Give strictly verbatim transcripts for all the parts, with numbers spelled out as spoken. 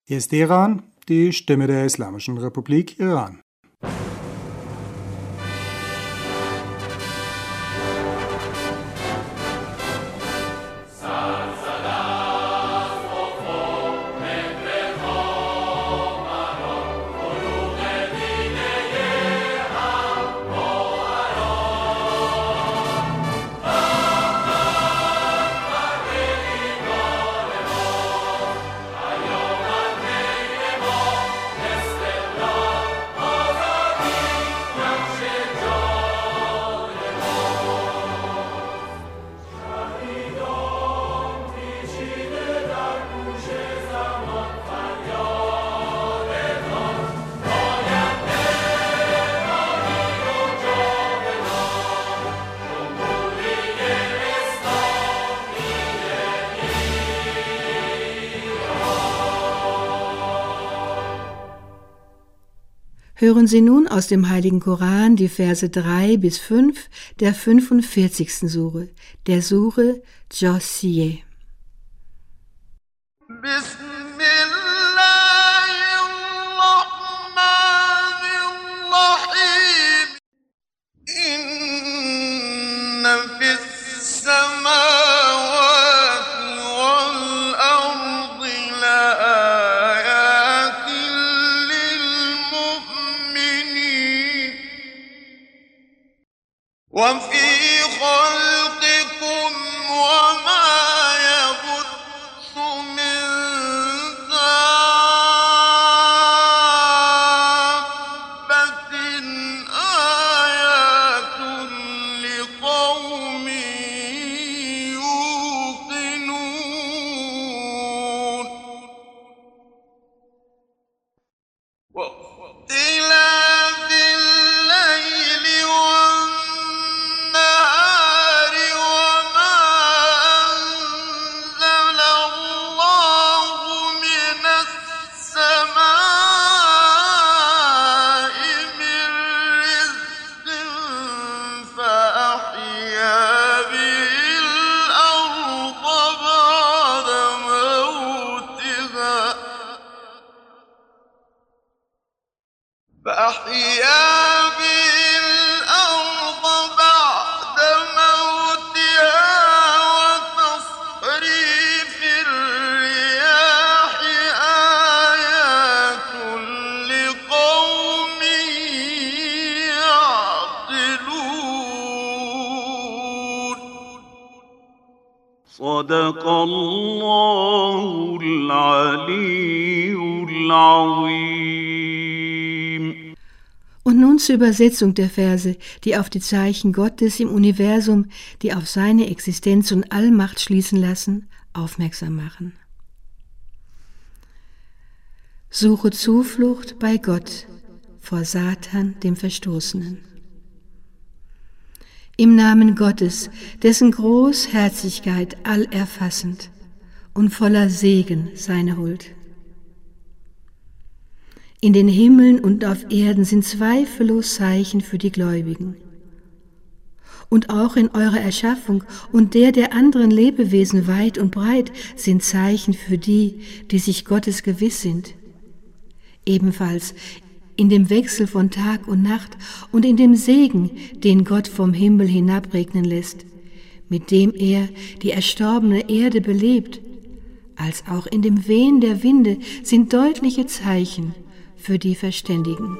Hier ist Teheran, die Stimme der Islamischen Republik Iran. Hören Sie nun aus dem Heiligen Koran die Verse drei bis fünf der fünfundvierzigsten Sure, der Sure Jossieh. وفي خلقكم وما يبث من دابة آيات لقوم يوقنون واختلاف الليل والنهار وما أنزل الله من السماء من رزق فأحيا به الأرض بعد موتها فأحيا به الأرض بعد موتها وتصريف الرياح آيات لقوم يعقلون صدق الله العلي العظيم. Und nun zur Übersetzung der Verse, die auf die Zeichen Gottes im Universum, die auf seine Existenz und Allmacht schließen lassen, aufmerksam machen. Suche Zuflucht bei Gott vor Satan, dem Verstoßenen. Im Namen Gottes, dessen Großherzigkeit allerfassend und voller Segen seine Huld. In den Himmeln und auf Erden sind zweifellos Zeichen für die Gläubigen. Und auch in eurer Erschaffung und der der anderen Lebewesen weit und breit sind Zeichen für die, die sich Gottes gewiss sind. Ebenfalls in dem Wechsel von Tag und Nacht und in dem Segen, den Gott vom Himmel hinabregnen lässt, mit dem er die erstorbene Erde belebt, als auch in dem Wehen der Winde sind deutliche Zeichen für die Verständigen.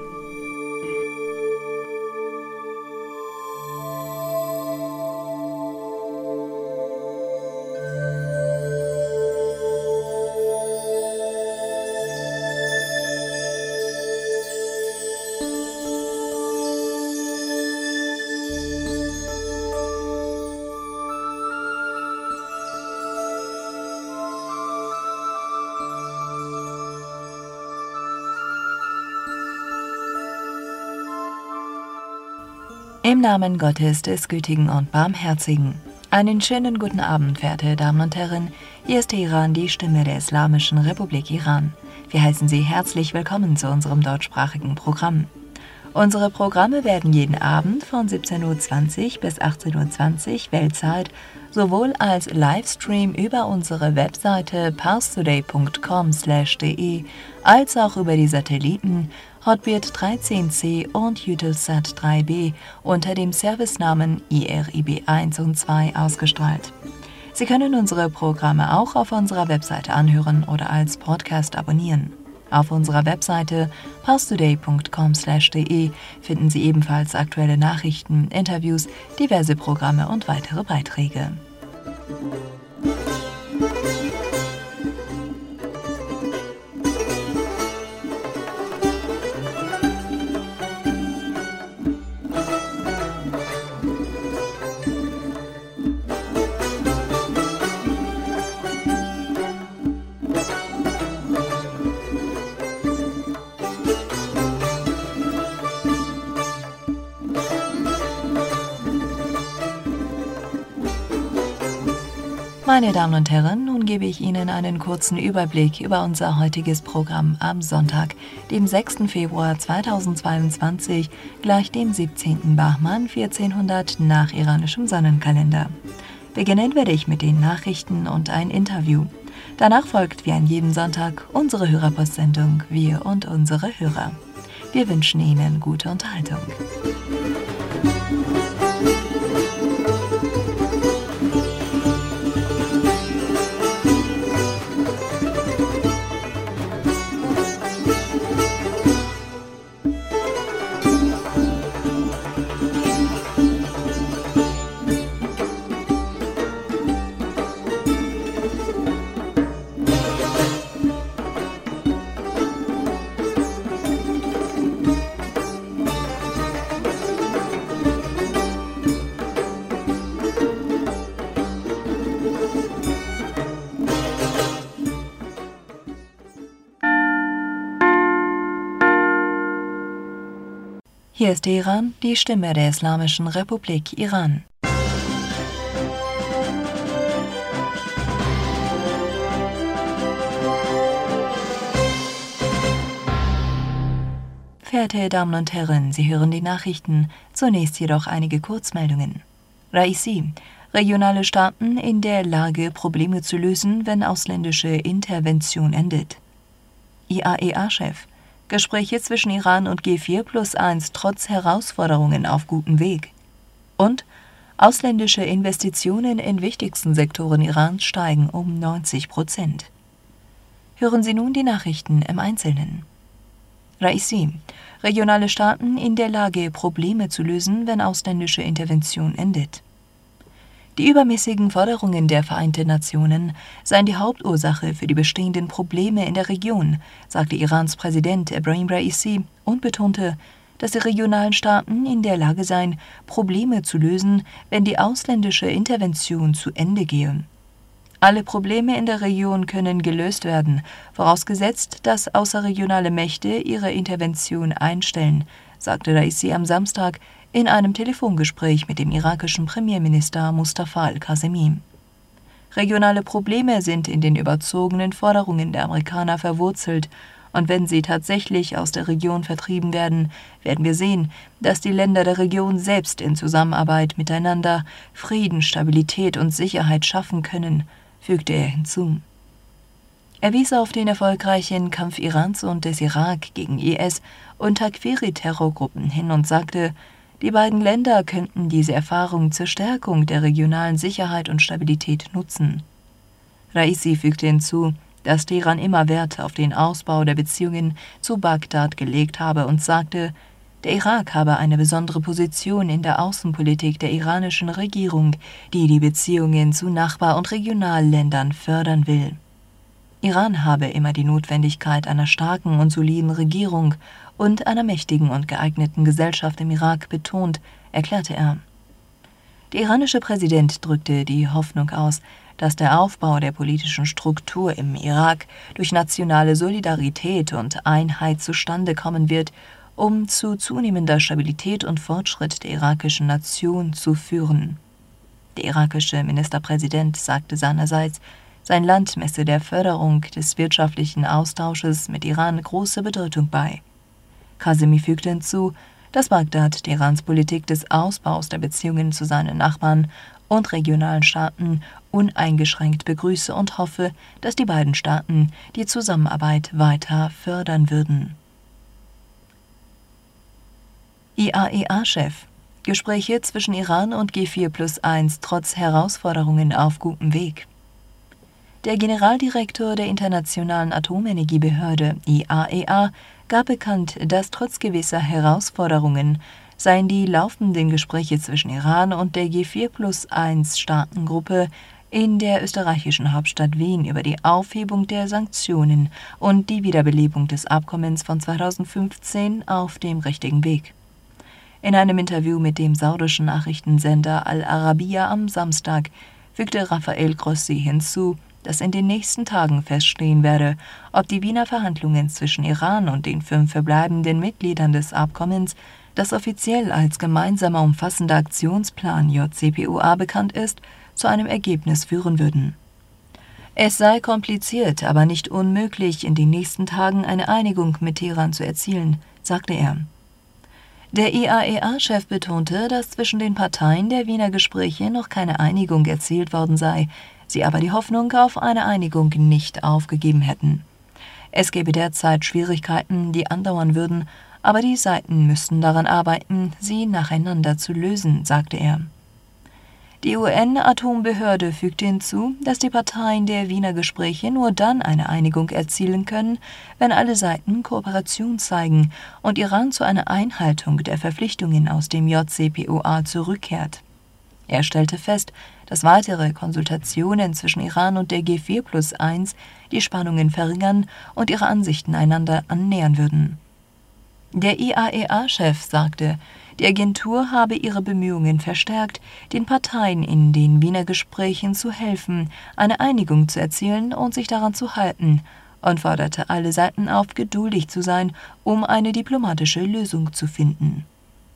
Im Namen Gottes, des Gütigen und Barmherzigen. Einen schönen guten Abend, verehrte Damen und Herren. Hier ist Teheran, die Stimme der Islamischen Republik Iran. Wir heißen Sie herzlich willkommen zu unserem deutschsprachigen Programm. Unsere Programme werden jeden Abend von siebzehn Uhr zwanzig bis achtzehn Uhr zwanzig Weltzeit sowohl als Livestream über unsere Webseite parstoday punkt com slash de als auch über die Satelliten Hotbird dreizehn C und Eutelsat drei B unter dem Servicenamen I R I B eins und zwei ausgestrahlt. Sie können unsere Programme auch auf unserer Webseite anhören oder als Podcast abonnieren. Auf unserer Webseite parstoday punkt com slash de finden Sie ebenfalls aktuelle Nachrichten, Interviews, diverse Programme und weitere Beiträge. Meine Damen und Herren, nun gebe ich Ihnen einen kurzen Überblick über unser heutiges Programm am Sonntag, dem sechsten Februar zweitausendzweiundzwanzig, gleich dem siebzehnten Bahman vierzehnhundert nach iranischem Sonnenkalender. Beginnen werde ich mit den Nachrichten und ein Interview. Danach folgt wie an jedem Sonntag unsere Hörerpostsendung Wir und unsere Hörer. Wir wünschen Ihnen gute Unterhaltung. Hier ist Teheran, die Stimme der Islamischen Republik Iran. Verehrte Damen und Herren, Sie hören die Nachrichten, zunächst jedoch einige Kurzmeldungen. Raisi: Regionale Staaten in der Lage, Probleme zu lösen, wenn ausländische Intervention endet. I A E A-Chef: Gespräche zwischen Iran und G vier plus eins trotz Herausforderungen auf gutem Weg. Und ausländische Investitionen in wichtigsten Sektoren Irans steigen um neunzig Prozent. Hören Sie nun die Nachrichten im Einzelnen. Raisi: Regionale Staaten in der Lage, Probleme zu lösen, wenn ausländische Intervention endet. Die übermäßigen Forderungen der Vereinten Nationen seien die Hauptursache für die bestehenden Probleme in der Region, sagte Irans Präsident Ebrahim Raisi und betonte, dass die regionalen Staaten in der Lage seien, Probleme zu lösen, wenn die ausländische Intervention zu Ende gehe. Alle Probleme in der Region können gelöst werden, vorausgesetzt, dass außerregionale Mächte ihre Intervention einstellen, sagte Raisi am Samstag in einem Telefongespräch mit dem irakischen Premierminister Mustafa al-Kazemi. Regionale Probleme sind in den überzogenen Forderungen der Amerikaner verwurzelt, und wenn sie tatsächlich aus der Region vertrieben werden, werden wir sehen, dass die Länder der Region selbst in Zusammenarbeit miteinander Frieden, Stabilität und Sicherheit schaffen können, fügte er hinzu. Er wies auf den erfolgreichen Kampf Irans und des Irak gegen I S und Takfiri-Terrorgruppen hin und sagte, die beiden Länder könnten diese Erfahrung zur Stärkung der regionalen Sicherheit und Stabilität nutzen. Raisi fügte hinzu, dass Teheran immer Wert auf den Ausbau der Beziehungen zu Bagdad gelegt habe und sagte, der Irak habe eine besondere Position in der Außenpolitik der iranischen Regierung, die die Beziehungen zu Nachbar- und Regionalländern fördern will. Iran habe immer die Notwendigkeit einer starken und soliden Regierung und einer mächtigen und geeigneten Gesellschaft im Irak betont, erklärte er. Der iranische Präsident drückte die Hoffnung aus, dass der Aufbau der politischen Struktur im Irak durch nationale Solidarität und Einheit zustande kommen wird, um zu zunehmender Stabilität und Fortschritt der irakischen Nation zu führen. Der irakische Ministerpräsident sagte seinerseits, sein Land messe der Förderung des wirtschaftlichen Austausches mit Iran große Bedeutung bei. Kazemi fügte hinzu, dass Bagdad Teherans Politik des Ausbaus der Beziehungen zu seinen Nachbarn und regionalen Staaten uneingeschränkt begrüße und hoffe, dass die beiden Staaten die Zusammenarbeit weiter fördern würden. I A E A-Chef: Gespräche zwischen Iran und G vier plus eins trotz Herausforderungen auf gutem Weg. Der Generaldirektor der Internationalen Atomenergiebehörde I A E A gab bekannt, dass trotz gewisser Herausforderungen seien die laufenden Gespräche zwischen Iran und der G vier plus eins Staatengruppe in der österreichischen Hauptstadt Wien über die Aufhebung der Sanktionen und die Wiederbelebung des Abkommens von zweitausendfünfzehn auf dem richtigen Weg. In einem Interview mit dem saudischen Nachrichtensender Al Arabiya am Samstag fügte Rafael Grossi hinzu, dass in den nächsten Tagen feststehen werde, ob die Wiener Verhandlungen zwischen Iran und den fünf verbleibenden Mitgliedern des Abkommens, das offiziell als gemeinsamer umfassender Aktionsplan J C P O A bekannt ist, zu einem Ergebnis führen würden. Es sei kompliziert, aber nicht unmöglich, in den nächsten Tagen eine Einigung mit Teheran zu erzielen, sagte er. Der I A E A-Chef betonte, dass zwischen den Parteien der Wiener Gespräche noch keine Einigung erzielt worden sei, sie aber die Hoffnung auf eine Einigung nicht aufgegeben hätten. Es gäbe derzeit Schwierigkeiten, die andauern würden, aber die Seiten müssten daran arbeiten, sie nacheinander zu lösen, sagte er. Die U N-Atombehörde fügte hinzu, dass die Parteien der Wiener Gespräche nur dann eine Einigung erzielen können, wenn alle Seiten Kooperation zeigen und Iran zu einer Einhaltung der Verpflichtungen aus dem J C P O A zurückkehrt. Er stellte fest, dass weitere Konsultationen zwischen Iran und der G vier plus eins die Spannungen verringern und ihre Ansichten einander annähern würden. Der I A E A-Chef sagte, die Agentur habe ihre Bemühungen verstärkt, den Parteien in den Wiener Gesprächen zu helfen, eine Einigung zu erzielen und sich daran zu halten, und forderte alle Seiten auf, geduldig zu sein, um eine diplomatische Lösung zu finden.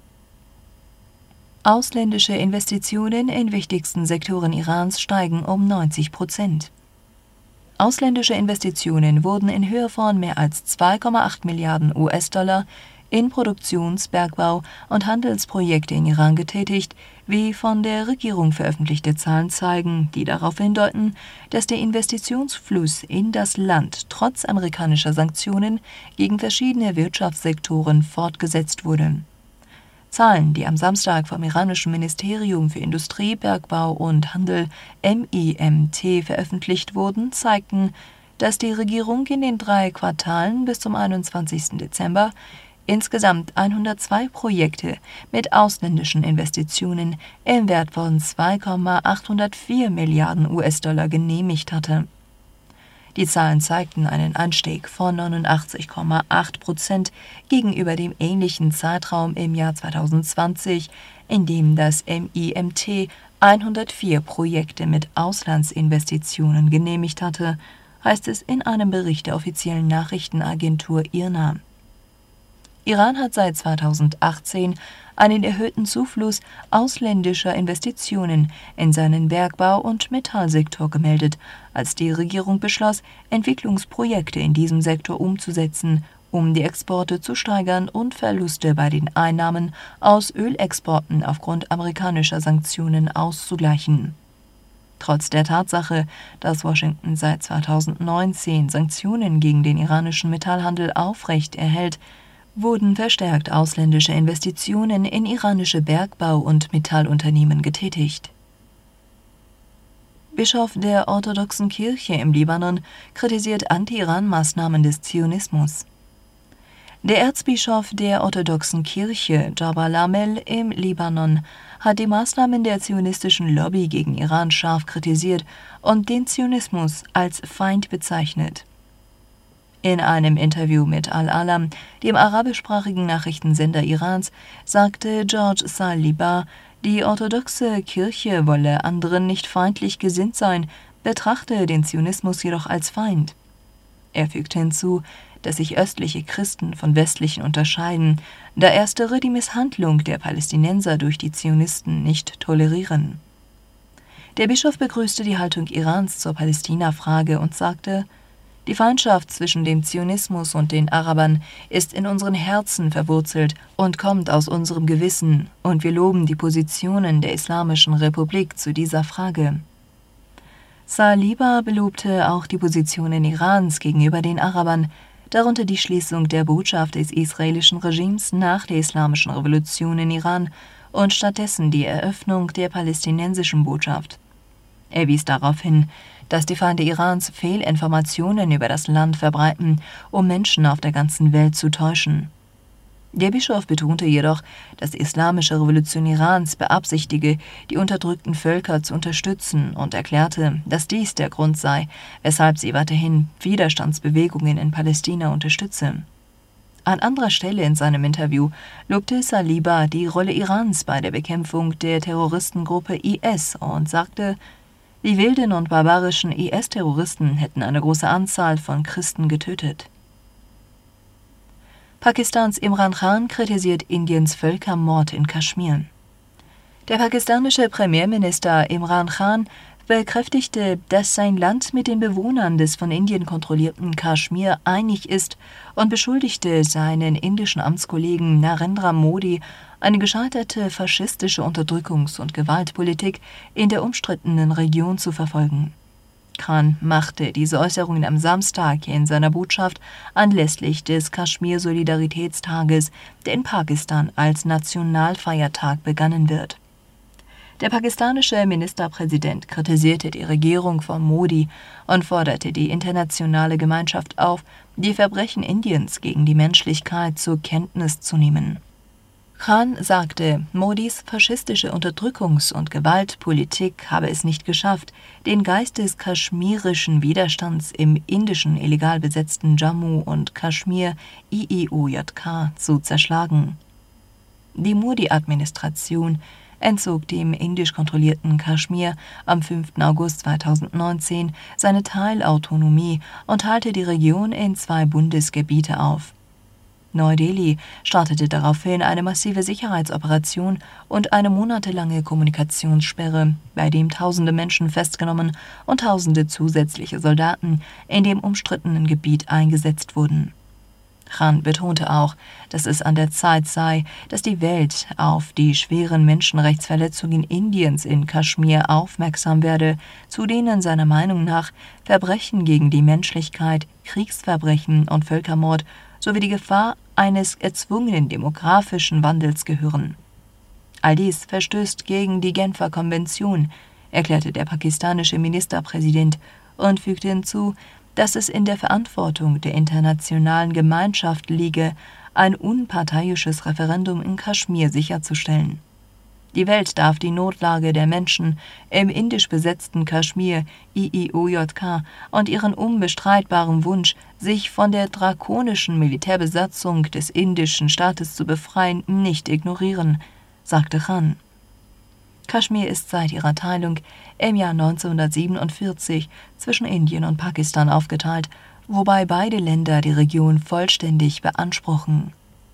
Ausländische Investitionen in wichtigsten Sektoren Irans steigen um neunzig Prozent. Ausländische Investitionen wurden in Höhe von mehr als zwei Komma acht Milliarden U S-Dollar in Produktions-, Bergbau- und Handelsprojekte in Iran getätigt, wie von der Regierung veröffentlichte Zahlen zeigen, die darauf hindeuten, dass der Investitionsfluss in das Land trotz amerikanischer Sanktionen gegen verschiedene Wirtschaftssektoren fortgesetzt wurde. Zahlen, die am Samstag vom iranischen Ministerium für Industrie, Bergbau und Handel M I M T veröffentlicht wurden, zeigten, dass die Regierung in den drei Quartalen bis zum einundzwanzigsten Dezember insgesamt hundertzwei Projekte mit ausländischen Investitionen im Wert von zwei Komma achthundertvier Milliarden U S-Dollar genehmigt hatte. Die Zahlen zeigten einen Anstieg von neunundachtzig Komma acht Prozent gegenüber dem ähnlichen Zeitraum im Jahr zweitausendzwanzig, in dem das M I M T hundertvier Projekte mit Auslandsinvestitionen genehmigt hatte, heißt es in einem Bericht der offiziellen Nachrichtenagentur I R N A. Iran hat seit zweitausendachtzehn einen erhöhten Zufluss ausländischer Investitionen in seinen Bergbau- und Metallsektor gemeldet, als die Regierung beschloss, Entwicklungsprojekte in diesem Sektor umzusetzen, um die Exporte zu steigern und Verluste bei den Einnahmen aus Ölexporten aufgrund amerikanischer Sanktionen auszugleichen. Trotz der Tatsache, dass Washington seit zweitausendneunzehn Sanktionen gegen den iranischen Metallhandel aufrecht erhält, wurden verstärkt ausländische Investitionen in iranische Bergbau- und Metallunternehmen getätigt. Bischof der orthodoxen Kirche im Libanon kritisiert Anti-Iran-Maßnahmen des Zionismus. Der Erzbischof der orthodoxen Kirche, Jabal Amel im Libanon, hat die Maßnahmen der zionistischen Lobby gegen Iran scharf kritisiert und den Zionismus als Feind bezeichnet. In einem Interview mit Al-Alam, dem arabischsprachigen Nachrichtensender Irans, sagte George Saliba, die orthodoxe Kirche wolle anderen nicht feindlich gesinnt sein, betrachte den Zionismus jedoch als Feind. Er fügte hinzu, dass sich östliche Christen von westlichen unterscheiden, da erstere die Misshandlung der Palästinenser durch die Zionisten nicht tolerieren. Der Bischof begrüßte die Haltung Irans zur Palästina-Frage und sagte, Die Feindschaft zwischen dem Zionismus und den Arabern ist in unseren Herzen verwurzelt und kommt aus unserem Gewissen, und wir loben die Positionen der Islamischen Republik zu dieser Frage. Saliba belobte auch die Positionen Irans gegenüber den Arabern, darunter die Schließung der Botschaft des israelischen Regimes nach der Islamischen Revolution in Iran und stattdessen die Eröffnung der palästinensischen Botschaft. Er wies darauf hin, dass die Feinde Irans Fehlinformationen über das Land verbreiten, um Menschen auf der ganzen Welt zu täuschen. Der Bischof betonte jedoch, dass die Islamische Revolution Irans beabsichtige, die unterdrückten Völker zu unterstützen, und erklärte, dass dies der Grund sei, weshalb sie weiterhin Widerstandsbewegungen in Palästina unterstütze. An anderer Stelle in seinem Interview lobte Saliba die Rolle Irans bei der Bekämpfung der Terroristengruppe I S und sagte, die wilden und barbarischen I S-Terroristen hätten eine große Anzahl von Christen getötet. Pakistans Imran Khan kritisiert Indiens Völkermord in Kaschmir. Der pakistanische Premierminister Imran Khan bekräftigte, dass sein Land mit den Bewohnern des von Indien kontrollierten Kaschmir einig ist und beschuldigte seinen indischen Amtskollegen Narendra Modi, eine gescheiterte faschistische Unterdrückungs- und Gewaltpolitik in der umstrittenen Region zu verfolgen. Khan machte diese Äußerungen am Samstag in seiner Botschaft anlässlich des Kaschmir-Solidaritätstages, der in Pakistan als Nationalfeiertag begangen wird. Der pakistanische Ministerpräsident kritisierte die Regierung von Modi und forderte die internationale Gemeinschaft auf, die Verbrechen Indiens gegen die Menschlichkeit zur Kenntnis zu nehmen. Khan sagte, Modis faschistische Unterdrückungs- und Gewaltpolitik habe es nicht geschafft, den Geist des kaschmirischen Widerstands im indischen illegal besetzten Jammu und Kaschmir I I O J K zu zerschlagen. Die Modi-Administration entzog dem indisch kontrollierten Kaschmir am fünften August zweitausendneunzehn seine Teilautonomie und teilte die Region in zwei Bundesgebiete auf. Neu-Delhi startete daraufhin eine massive Sicherheitsoperation und eine monatelange Kommunikationssperre, bei dem tausende Menschen festgenommen und tausende zusätzliche Soldaten in dem umstrittenen Gebiet eingesetzt wurden. Khan betonte auch, dass es an der Zeit sei, dass die Welt auf die schweren Menschenrechtsverletzungen Indiens in Kaschmir aufmerksam werde, zu denen seiner Meinung nach Verbrechen gegen die Menschlichkeit, Kriegsverbrechen und Völkermord sowie die Gefahr eines erzwungenen demografischen Wandels gehören. All dies verstößt gegen die Genfer Konvention, erklärte der pakistanische Ministerpräsident und fügte hinzu, dass es in der Verantwortung der internationalen Gemeinschaft liege, ein unparteiisches Referendum in Kaschmir sicherzustellen. Die Welt darf die Notlage der Menschen im indisch besetzten Kaschmir I I O J K und ihren unbestreitbaren Wunsch, sich von der drakonischen Militärbesatzung des indischen Staates zu befreien, nicht ignorieren, sagte Khan. Kaschmir ist seit ihrer Teilung im Jahr neunzehnhundertsiebenundvierzig zwischen Indien und Pakistan aufgeteilt, wobei beide Länder die Region vollständig beanspruchen.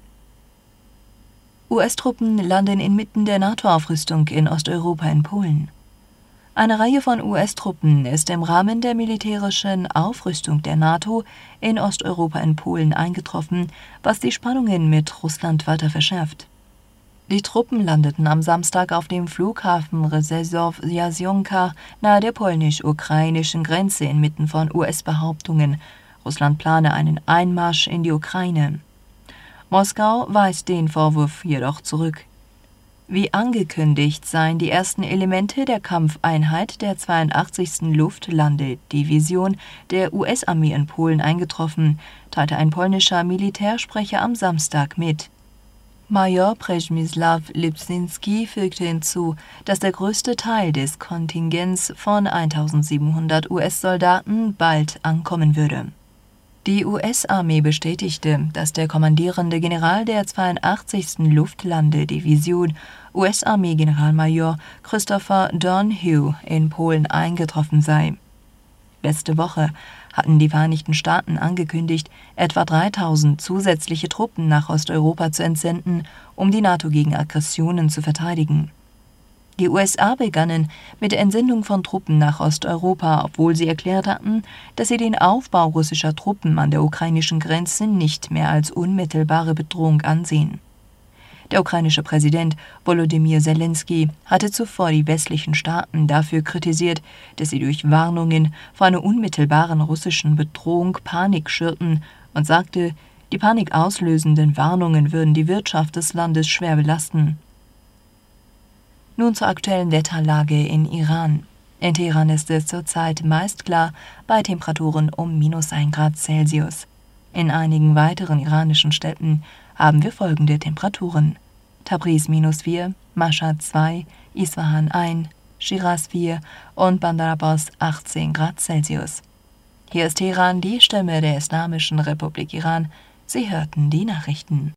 U S-Truppen landen inmitten der NATO-Aufrüstung in Osteuropa in Polen. Eine Reihe von U S-Truppen ist im Rahmen der militärischen Aufrüstung der NATO in Osteuropa in Polen eingetroffen, was die Spannungen mit Russland weiter verschärft. Die Truppen landeten am Samstag auf dem Flughafen Rzeszów-Jasionka nahe der polnisch-ukrainischen Grenze inmitten von U S-Behauptungen, Russland plane einen Einmarsch in die Ukraine. Moskau weist den Vorwurf jedoch zurück. Wie angekündigt seien die ersten Elemente der Kampfeinheit der zweiundachtzigsten Luftlandedivision der U S-Armee in Polen eingetroffen, teilte ein polnischer Militärsprecher am Samstag mit. Major Przemysław Lipczynski fügte hinzu, dass der größte Teil des Kontingents von eintausendsiebenhundert U S-Soldaten bald ankommen würde. Die U S-Armee bestätigte, dass der kommandierende General der zweiundachtzigsten Luftlandedivision, U S-Armee-Generalmajor Christopher Donohue, in Polen eingetroffen sei. Letzte Woche hatten die Vereinigten Staaten angekündigt, etwa dreitausend zusätzliche Truppen nach Osteuropa zu entsenden, um die NATO gegen Aggressionen zu verteidigen. Die U S A begannen mit der Entsendung von Truppen nach Osteuropa, obwohl sie erklärt hatten, dass sie den Aufbau russischer Truppen an der ukrainischen Grenze nicht mehr als unmittelbare Bedrohung ansehen. Der ukrainische Präsident Volodymyr Zelensky hatte zuvor die westlichen Staaten dafür kritisiert, dass sie durch Warnungen vor einer unmittelbaren russischen Bedrohung Panik schürten und sagte, die panikauslösenden Warnungen würden die Wirtschaft des Landes schwer belasten. Nun zur aktuellen Wetterlage in Iran. In Teheran ist es zurzeit meist klar bei Temperaturen um minus ein Grad Celsius. In einigen weiteren iranischen Städten haben wir folgende Temperaturen: Tabriz minus vier, Mashhad zwei, Isfahan eins, Shiraz vier und Bandar Abbas achtzehn Grad Celsius. Hier ist Teheran, die Stimme der Islamischen Republik Iran. Sie hörten die Nachrichten.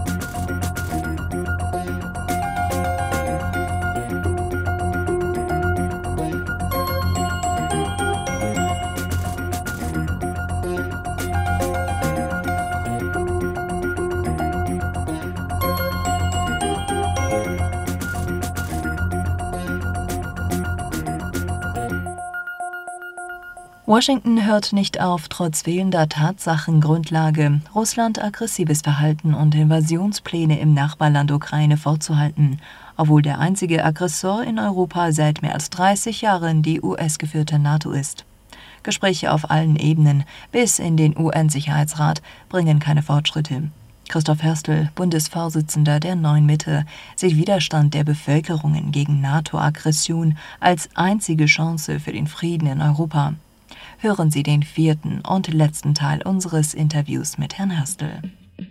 Washington hört nicht auf, trotz fehlender Tatsachengrundlage, Russland aggressives Verhalten und Invasionspläne im Nachbarland Ukraine fortzuhalten, obwohl der einzige Aggressor in Europa seit mehr als dreißig Jahren die U S-geführte NATO ist. Gespräche auf allen Ebenen bis in den U N-Sicherheitsrat bringen keine Fortschritte. Christoph Hörstel, Bundesvorsitzender der Neuen Mitte, sieht Widerstand der Bevölkerungen gegen NATO-Aggression als einzige Chance für den Frieden in Europa. Hören Sie den vierten und letzten Teil unseres Interviews mit Herrn Hörstel.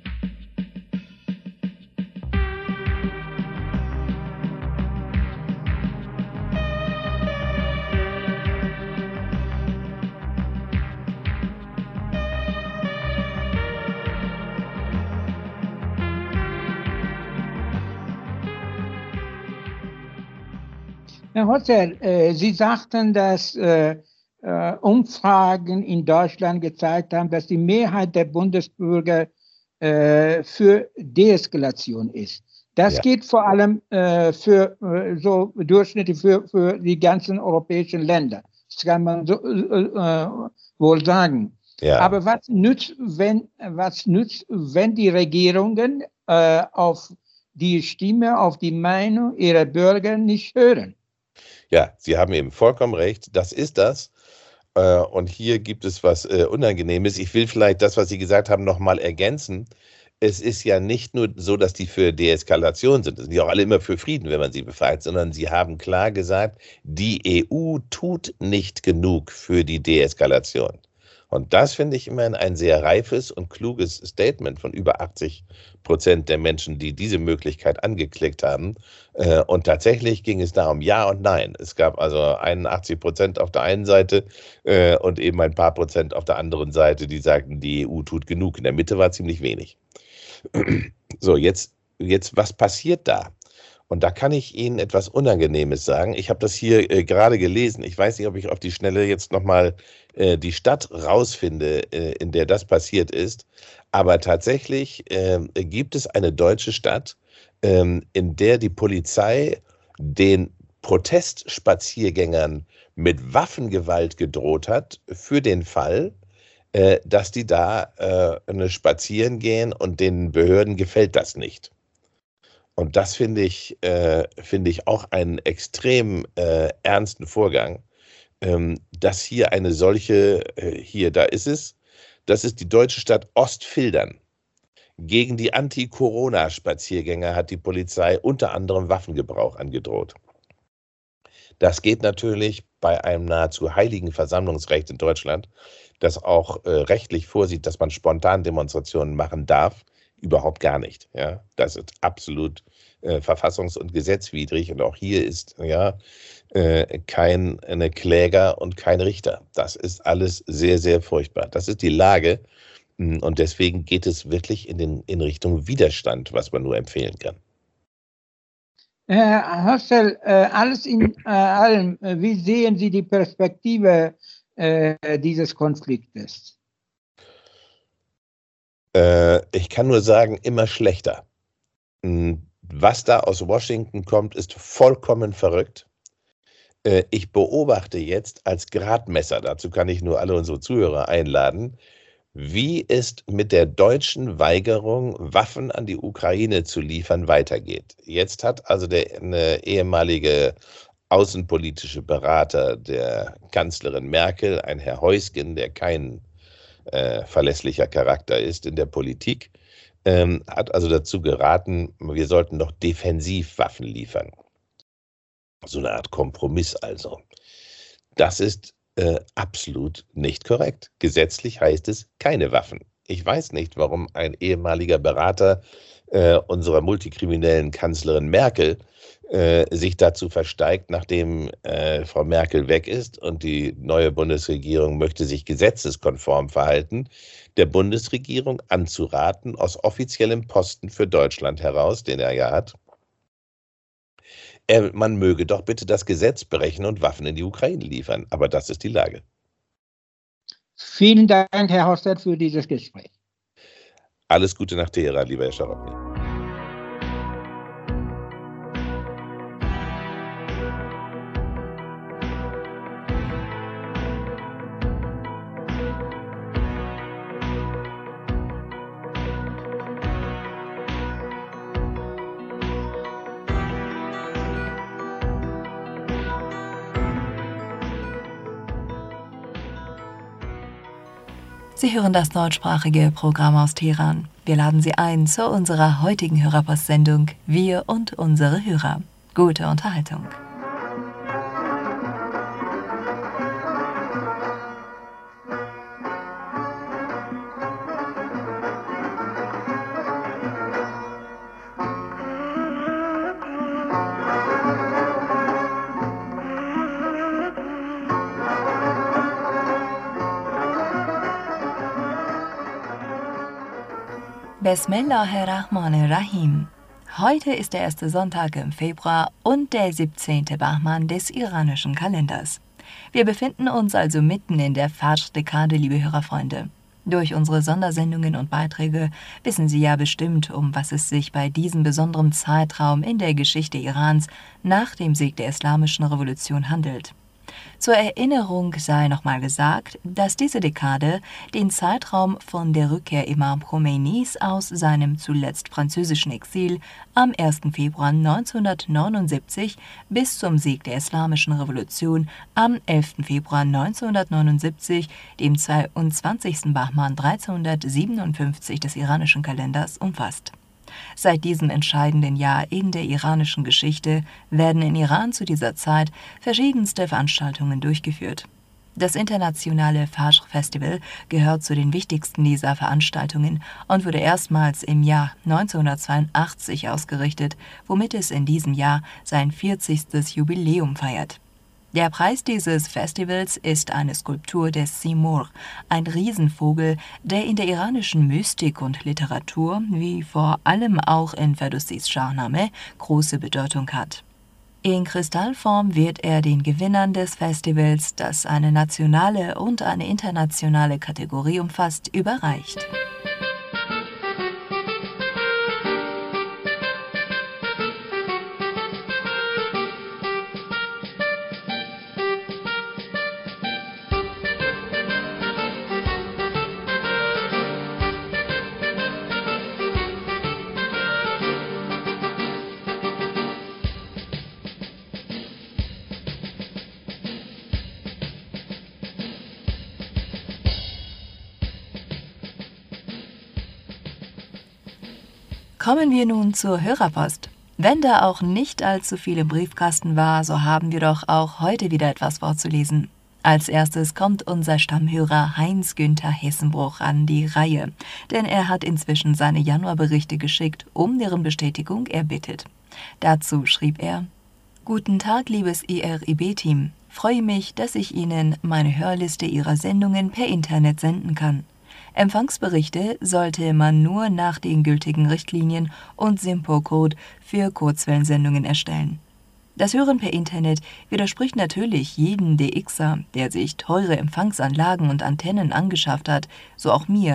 Herr Hörstel, äh, Sie sagten, dass äh, äh, Umfragen in Deutschland gezeigt haben, dass die Mehrheit der Bundesbürger äh, für Deeskalation ist. Das ja. geht vor allem äh, für äh, so durchschnittlich für, für die ganzen europäischen Länder. Das kann man so, äh, wohl sagen. Ja. Aber was nützt, wenn, was nützt, wenn die Regierungen äh, auf die Stimme, auf die Meinung ihrer Bürger nicht hören? Ja, Sie haben eben vollkommen recht. Das ist das. Und hier gibt es was Unangenehmes. Ich will vielleicht das, was Sie gesagt haben, nochmal ergänzen. Es ist ja nicht nur so, dass die für Deeskalation sind. Das sind ja auch alle immer für Frieden, wenn man sie befragt, sondern sie haben klar gesagt, die E U tut nicht genug für die Deeskalation. Und das finde ich immerhin ein sehr reifes und kluges Statement von über achtzig Prozent der Menschen, die diese Möglichkeit angeklickt haben. Und tatsächlich ging es da um Ja und Nein. Es gab also einundachtzig Prozent auf der einen Seite und eben ein paar Prozent auf der anderen Seite, die sagten, die E U tut genug. In der Mitte war ziemlich wenig. So, jetzt, jetzt was passiert da? Und da kann ich Ihnen etwas Unangenehmes sagen. Ich habe das hier äh, gerade gelesen. Ich weiß nicht, ob ich auf die Schnelle jetzt nochmal äh, die Stadt rausfinde, äh, in der das passiert ist. Aber tatsächlich äh, gibt es eine deutsche Stadt, äh, in der die Polizei den Protestspaziergängern mit Waffengewalt gedroht hat, für den Fall, äh, dass die da äh, spazieren gehen und den Behörden gefällt das nicht. Und das finde ich, äh, finde ich auch einen extrem äh, ernsten Vorgang, ähm, dass hier eine solche, äh, hier, da ist es, das ist die deutsche Stadt Ostfildern. Gegen die Anti-Corona-Spaziergänger hat die Polizei unter anderem Waffengebrauch angedroht. Das geht natürlich bei einem nahezu heiligen Versammlungsrecht in Deutschland, das auch äh, rechtlich vorsieht, dass man spontan Demonstrationen machen darf, überhaupt gar nicht. Ja, das ist absolut äh, verfassungs- und gesetzwidrig. Und auch hier ist ja äh, kein eine Kläger und kein Richter. Das ist alles sehr, sehr furchtbar. Das ist die Lage. Und deswegen geht es wirklich in, den, in Richtung Widerstand, was man nur empfehlen kann. Herr Hörstel, äh, alles in äh, allem, äh, wie sehen Sie die Perspektive äh, dieses Konfliktes? Ich kann nur sagen, immer schlechter. Was da aus Washington kommt, ist vollkommen verrückt. Ich beobachte jetzt als Gradmesser, dazu kann ich nur alle unsere Zuhörer einladen, wie es mit der deutschen Weigerung, Waffen an die Ukraine zu liefern, weitergeht. Jetzt hat also der eine ehemalige außenpolitische Berater der Kanzlerin Merkel, ein Herr Heusgen, der kein äh, verlässlicher Charakter ist in der Politik, ähm, hat also dazu geraten, wir sollten doch Defensivwaffen liefern. So eine Art Kompromiss also. Das ist äh, absolut nicht korrekt. Gesetzlich heißt es keine Waffen. Ich weiß nicht, warum ein ehemaliger Berater äh, unserer multikriminellen Kanzlerin Merkel äh, sich dazu versteigt, nachdem äh, Frau Merkel weg ist und die neue Bundesregierung möchte sich gesetzeskonform verhalten, der Bundesregierung anzuraten, aus offiziellem Posten für Deutschland heraus, den er ja hat, Er, man möge doch bitte das Gesetz brechen und Waffen in die Ukraine liefern. Aber das ist die Lage. Vielen Dank, Herr Hostert, für dieses Gespräch. Alles Gute nach Teheran, lieber Herr Scharowny. Sie hören das deutschsprachige Programm aus Teheran. Wir laden Sie ein zu unserer heutigen Hörerpost-Sendung Wir und unsere Hörer. Gute Unterhaltung. Bismillahirrahmanirrahim. Heute ist der erste Sonntag im Februar und der siebzehnte Bahman des iranischen Kalenders. Wir befinden uns also mitten in der Fajr-Dekade, liebe Hörerfreunde. Durch unsere Sondersendungen und Beiträge wissen Sie ja bestimmt, um was es sich bei diesem besonderen Zeitraum in der Geschichte Irans nach dem Sieg der Islamischen Revolution handelt. Zur Erinnerung sei nochmal gesagt, dass diese Dekade den Zeitraum von der Rückkehr Imam Khomeinis aus seinem zuletzt französischen Exil am ersten Februar neunzehnhundertneunundsiebzig bis zum Sieg der Islamischen Revolution am elften Februar neunzehnhundertneunundsiebzig, dem zweiundzwanzigsten Bahman dreizehnhundertsiebenundfünfzig des iranischen Kalenders, umfasst. Seit diesem entscheidenden Jahr in der iranischen Geschichte werden in Iran zu dieser Zeit verschiedenste Veranstaltungen durchgeführt. Das internationale Fajr-Festival gehört zu den wichtigsten dieser Veranstaltungen und wurde erstmals im Jahr neunzehnhundertzweiundachtzig ausgerichtet, womit es in diesem Jahr sein vierzigstes Jubiläum feiert. Der Preis dieses Festivals ist eine Skulptur des Simurgh, ein Riesenvogel, der in der iranischen Mystik und Literatur, wie vor allem auch in Ferdowsis Shahnameh, große Bedeutung hat. In Kristallform wird er den Gewinnern des Festivals, das eine nationale und eine internationale Kategorie umfasst, überreicht. Kommen wir nun zur Hörerpost. Wenn da auch nicht allzu viel im Briefkasten war, so haben wir doch auch heute wieder etwas vorzulesen. Als erstes kommt unser Stammhörer Heinz-Günther Hessenbruch an die Reihe, denn er hat inzwischen seine Januarberichte geschickt, um deren Bestätigung er bittet. Dazu schrieb er: Guten Tag, liebes I R I B-Team. Freue mich, dass ich Ihnen meine Hörliste Ihrer Sendungen per Internet senden kann. Empfangsberichte sollte man nur nach den gültigen Richtlinien und SINPO-Code für Kurzwellensendungen erstellen. Das Hören per Internet widerspricht natürlich jedem D Xer, der sich teure Empfangsanlagen und Antennen angeschafft hat, so auch mir,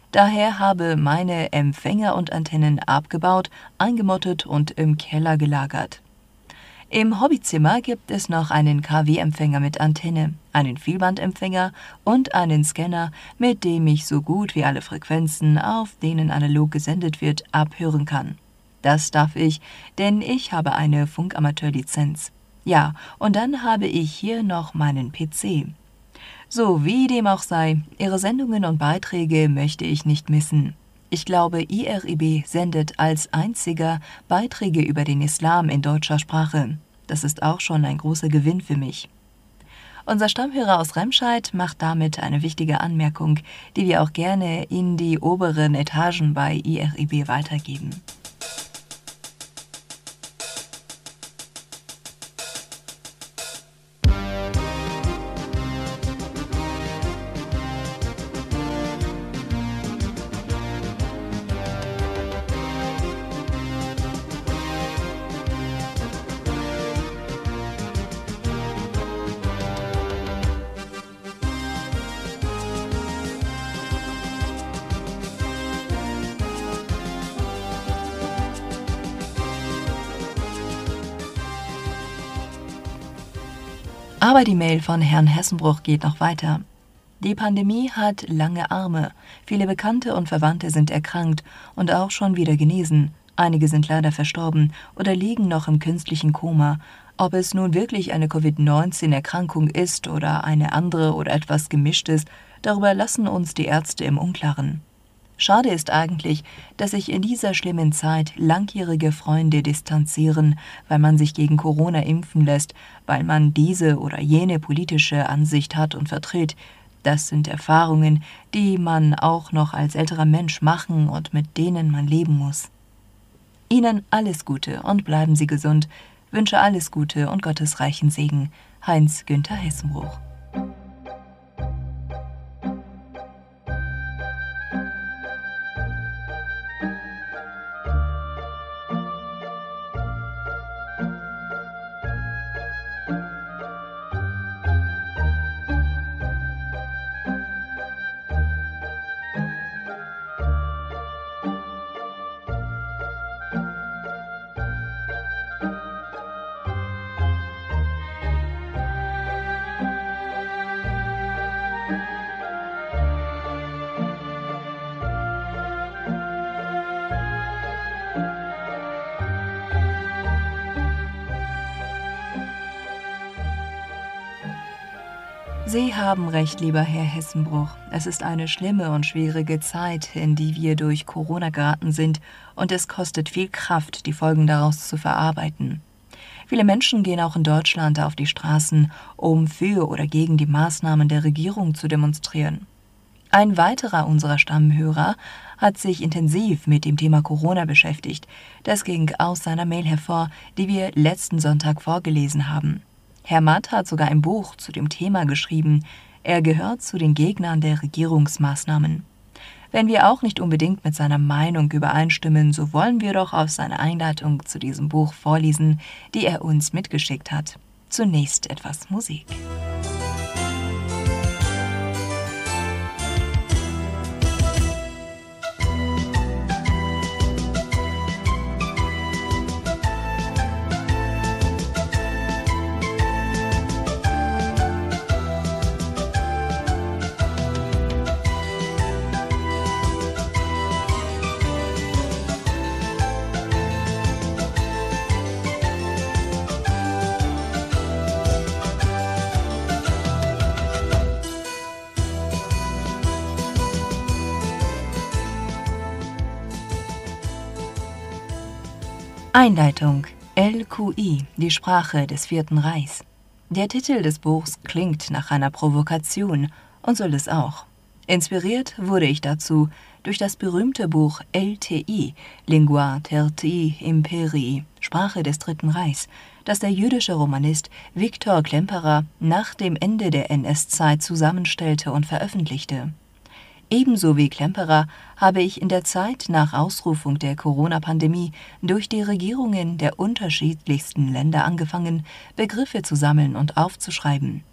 Daher habe meine Empfänger und Antennen abgebaut, eingemottet und im Keller gelagert. Im Hobbyzimmer gibt es noch einen K W-Empfänger mit Antenne, einen Vielbandempfänger und einen Scanner, mit dem ich so gut wie alle Frequenzen, auf denen analog gesendet wird, abhören kann. Das darf ich, denn ich habe eine Funkamateurlizenz. Ja, und dann habe ich hier noch meinen P C. So wie dem auch sei, Ihre Sendungen und Beiträge möchte ich nicht missen. Ich glaube, I R I B sendet als einziger Beiträge über den Islam in deutscher Sprache. Das ist auch schon ein großer Gewinn für mich. Unser Stammhörer aus Remscheid macht damit eine wichtige Anmerkung, die wir auch gerne in die oberen Etagen bei I R I B weitergeben. Aber die Mail von Herrn Hessenbruch geht noch weiter. Die Pandemie hat lange Arme. Viele Bekannte und Verwandte sind erkrankt und auch schon wieder genesen. Einige sind leider verstorben oder liegen noch im künstlichen Koma. Ob es nun wirklich eine Covid neunzehn Erkrankung ist oder eine andere oder etwas Gemischtes, darüber lassen uns die Ärzte im Unklaren. Schade ist eigentlich, dass sich in dieser schlimmen Zeit langjährige Freunde distanzieren, weil man sich gegen Corona impfen lässt, weil man diese oder jene politische Ansicht hat und vertritt. Das sind Erfahrungen, die man auch noch als älterer Mensch machen und mit denen man leben muss. Ihnen alles Gute und bleiben Sie gesund. Wünsche alles Gute und Gottes reichen Segen. Heinz-Günther Hessenbruch. Sie haben recht, lieber Herr Hessenbruch. Es ist eine schlimme und schwierige Zeit, in die wir durch Corona geraten sind, und es kostet viel Kraft, die Folgen daraus zu verarbeiten. Viele Menschen gehen auch in Deutschland auf die Straßen, um für oder gegen die Maßnahmen der Regierung zu demonstrieren. Ein weiterer unserer Stammhörer hat sich intensiv mit dem Thema Corona beschäftigt. Das ging aus seiner Mail hervor, die wir letzten Sonntag vorgelesen haben. Herr Matt hat sogar ein Buch zu dem Thema geschrieben. Er gehört zu den Gegnern der Regierungsmaßnahmen. Wenn wir auch nicht unbedingt mit seiner Meinung übereinstimmen, so wollen wir doch auf seine Einleitung zu diesem Buch vorlesen, die er uns mitgeschickt hat. Zunächst etwas Musik. Einleitung. L Q I, die Sprache des Vierten Reichs. Der Titel des Buchs klingt nach einer Provokation und soll es auch. Inspiriert wurde ich dazu durch das berühmte Buch L T I, Lingua Tertii Imperii, Sprache des Dritten Reichs, das der jüdische Romanist Viktor Klemperer nach dem Ende der N S-Zeit zusammenstellte und veröffentlichte. Ebenso wie Klemperer habe ich in der Zeit nach Ausrufung der Corona-Pandemie durch die Regierungen der unterschiedlichsten Länder angefangen, Begriffe zu sammeln und aufzuschreiben.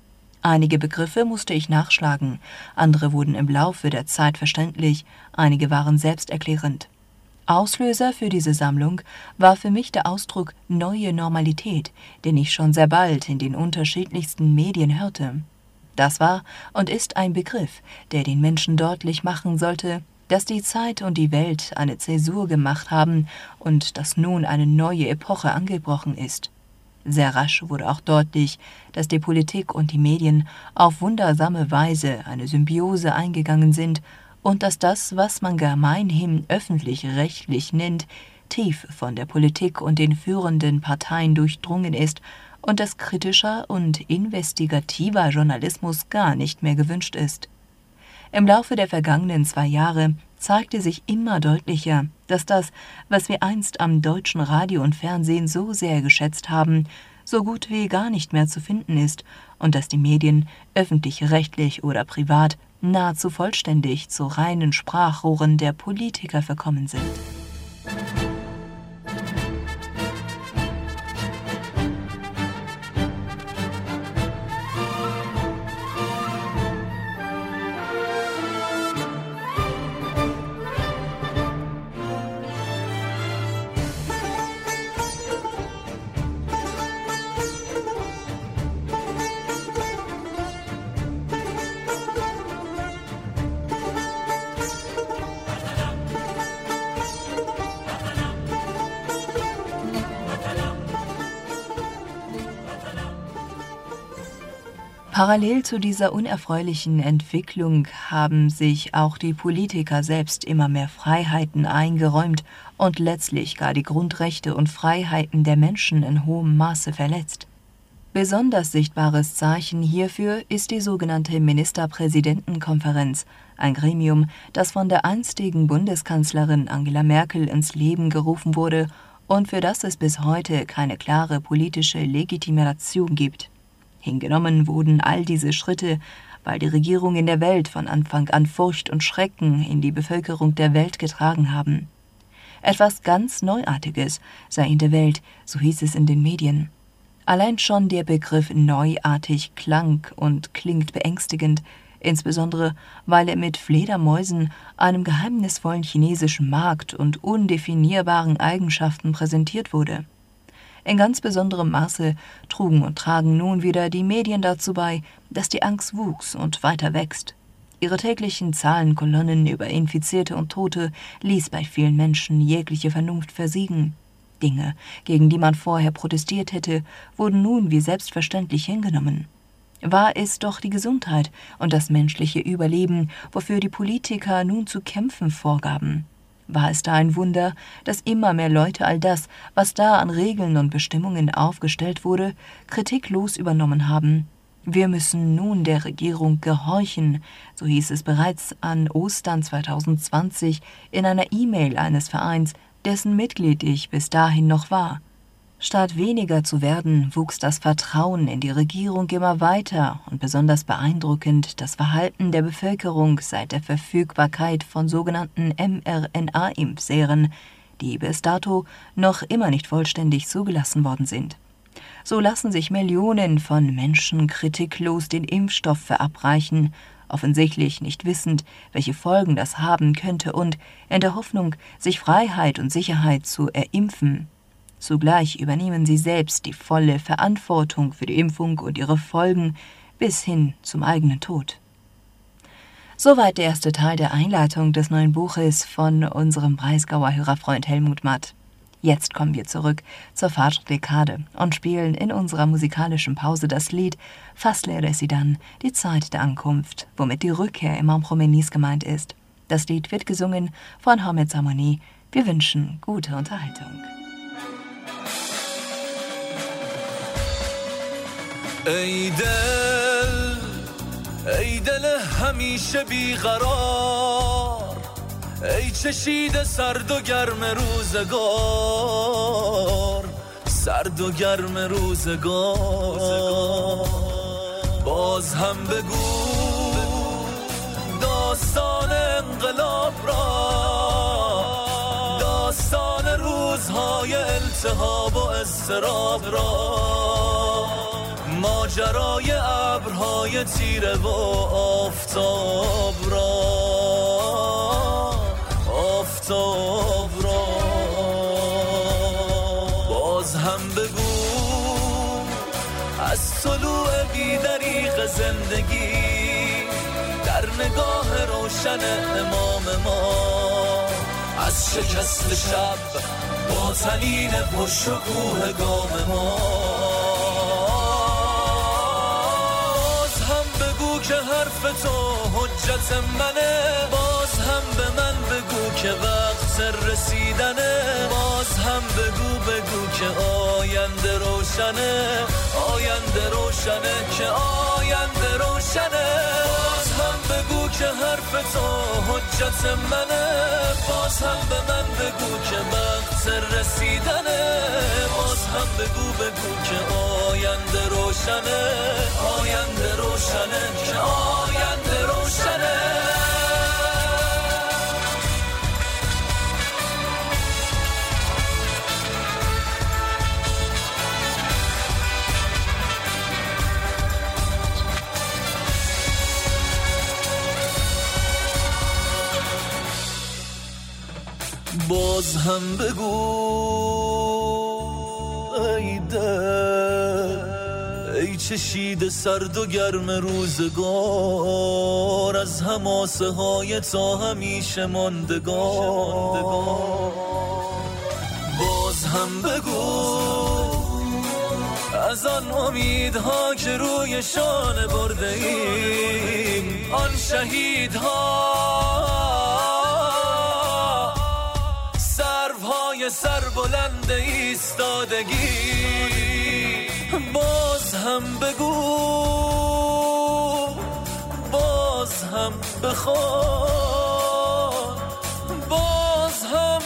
Einige Begriffe musste ich nachschlagen, andere wurden im Laufe der Zeit verständlich, einige waren selbsterklärend. Auslöser für diese Sammlung war für mich der Ausdruck neue Normalität, den ich schon sehr bald in den unterschiedlichsten Medien hörte. Das war und ist ein Begriff, der den Menschen deutlich machen sollte, dass die Zeit und die Welt eine Zäsur gemacht haben und dass nun eine neue Epoche angebrochen ist. Sehr rasch wurde auch deutlich, dass die Politik und die Medien auf wundersame Weise eine Symbiose eingegangen sind und dass das, was man gemeinhin öffentlich-rechtlich nennt, tief von der Politik und den führenden Parteien durchdrungen ist und dass kritischer und investigativer Journalismus gar nicht mehr gewünscht ist. Im Laufe der vergangenen zwei Jahre zeigte sich immer deutlicher, dass das, was wir einst am deutschen Radio und Fernsehen so sehr geschätzt haben, so gut wie gar nicht mehr zu finden ist und dass die Medien, öffentlich-rechtlich oder privat, nahezu vollständig zu reinen Sprachrohren der Politiker verkommen sind. Parallel zu dieser unerfreulichen Entwicklung haben sich auch die Politiker selbst immer mehr Freiheiten eingeräumt und letztlich gar die Grundrechte und Freiheiten der Menschen in hohem Maße verletzt. Besonders sichtbares Zeichen hierfür ist die sogenannte Ministerpräsidentenkonferenz, ein Gremium, das von der einstigen Bundeskanzlerin Angela Merkel ins Leben gerufen wurde und für das es bis heute keine klare politische Legitimation gibt. Hingenommen wurden all diese Schritte, weil die Regierungen der Welt von Anfang an Furcht und Schrecken in die Bevölkerung der Welt getragen haben. Etwas ganz Neuartiges sei in der Welt, so hieß es in den Medien. Allein schon der Begriff neuartig klang und klingt beängstigend, insbesondere weil er mit Fledermäusen, einem geheimnisvollen chinesischen Markt und undefinierbaren Eigenschaften präsentiert wurde. In ganz besonderem Maße trugen und tragen nun wieder die Medien dazu bei, dass die Angst wuchs und weiter wächst. Ihre täglichen Zahlenkolonnen über Infizierte und Tote ließ bei vielen Menschen jegliche Vernunft versiegen. Dinge, gegen die man vorher protestiert hätte, wurden nun wie selbstverständlich hingenommen. War es doch die Gesundheit und das menschliche Überleben, wofür die Politiker nun zu kämpfen vorgaben? War es da ein Wunder, dass immer mehr Leute all das, was da an Regeln und Bestimmungen aufgestellt wurde, kritiklos übernommen haben? Wir müssen nun der Regierung gehorchen, so hieß es bereits an Ostern zweitausendzwanzig in einer E-Mail eines Vereins, dessen Mitglied ich bis dahin noch war. Statt weniger zu werden, wuchs das Vertrauen in die Regierung immer weiter und besonders beeindruckend das Verhalten der Bevölkerung seit der Verfügbarkeit von sogenannten mRNA-Impfserien, die bis dato noch immer nicht vollständig zugelassen worden sind. So lassen sich Millionen von Menschen kritiklos den Impfstoff verabreichen, offensichtlich nicht wissend, welche Folgen das haben könnte und in der Hoffnung, sich Freiheit und Sicherheit zu erimpfen. Zugleich übernehmen sie selbst die volle Verantwortung für die Impfung und ihre Folgen bis hin zum eigenen Tod. Soweit der erste Teil der Einleitung des neuen Buches von unserem Breisgauer Hörerfreund Helmut Matt. Jetzt kommen wir zurück zur Fagr-Dekade und spielen in unserer musikalischen Pause das Lied Fasle Residan, die Zeit der Ankunft, womit die Rückkehr im Ampromenis gemeint ist. Das Lied wird gesungen von Hamed Samoni. Wir wünschen gute Unterhaltung. ای دل ای دل همیشه بیقرار ای چشیده سرد و گرم روزگار سرد و گرم روزگار باز هم بگو داستان انقلاب را داستان روزهای التهاب و اضطراب را ماجرای ابرهای تیره و آفتاب را آفتاب را باز هم بگو از طلوع بی‌دریغ زندگی در نگاه روشن امام ما از شکست شب با طنین پرشکوه گام ما باز هم بگو که حرف تو حجت منه باز هم به من بگو که وقت رسیدنه باز هم بگو بگو که آینده روشنه آینده روشنه که آینده روشنه باز هم بگو که حرف تو حجت منه باز هم به من بگو که وقت رسیدنه باز هم بگو بگو که آینده روشنه آینده روشنه که آینده روشنه باز هم بگو ای دل ای چشیده سرد و گرم روزگار از حماسه های تا همیشه ماندگار باز هم بگو از آن امیدها که روی شانه برده ایم آن شهیدها سر بلند ایستادگی باز هم بگو باز هم بخوان باز هم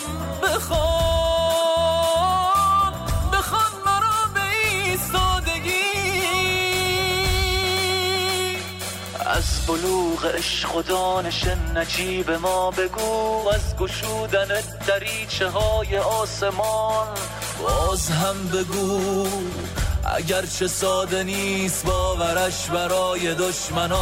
بخوان بخوان مرا به ایستادگی از بلوغ عشق و دانش نجیب ما بگو از گشودن دریچه های آسمان باز هم بگو اگرچه ساده نیست باورش برای دشمنان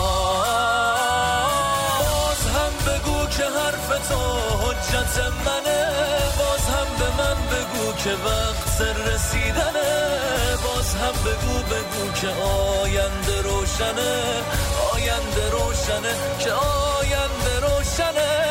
باز هم بگو که حرف تو حجت منه باز هم به من بگو که وقت رسیدنه باز هم بگو بگو که آینده روشنه آینده روشنه که آینده روشنه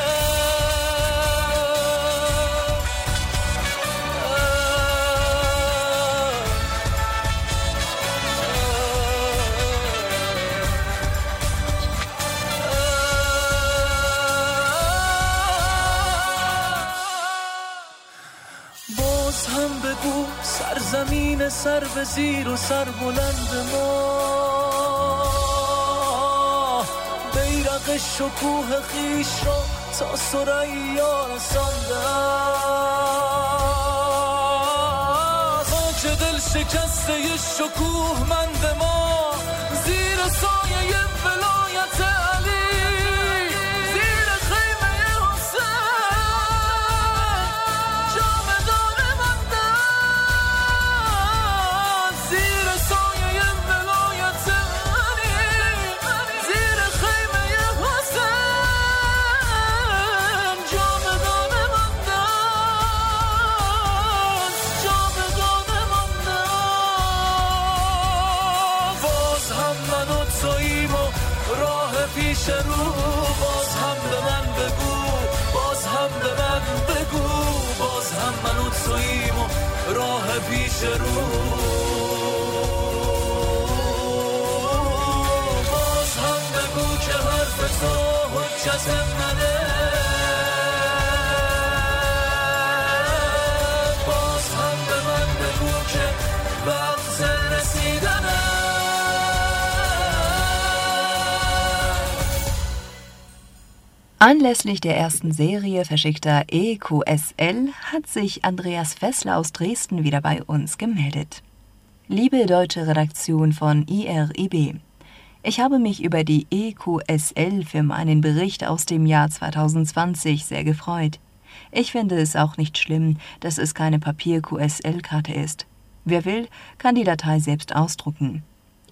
باز هم بگو سرزمین سر به زیر و سر بلند ما بیرق شکوه خیش را تا ثریا رسانده خاک دل شکسته شکوه مند ما زیر سایه ولایت علی زیر خیمه حسین جاودان ماندن زیر سایه ولایت علی زیر خیمه حسین جاودان ماندن جاودان ماندن باز هم من و توییم و راه پیش رو باز هم به من بگو باز هم به من بگو باز هم من و توییم و راه پیش رو باز هم بگو که حرف تو حجت منه باز هم به من بگو که وقت رسیدنه Anlässlich der ersten Serie verschickter E Q S L hat sich Andreas Fessler aus Dresden wieder bei uns gemeldet. Liebe deutsche Redaktion von I R I B, ich habe mich über die E Q S L für meinen Bericht aus dem Jahr zwanzig zwanzig sehr gefreut. Ich finde es auch nicht schlimm, dass es keine Papier-Q S L-Karte ist. Wer will, kann die Datei selbst ausdrucken.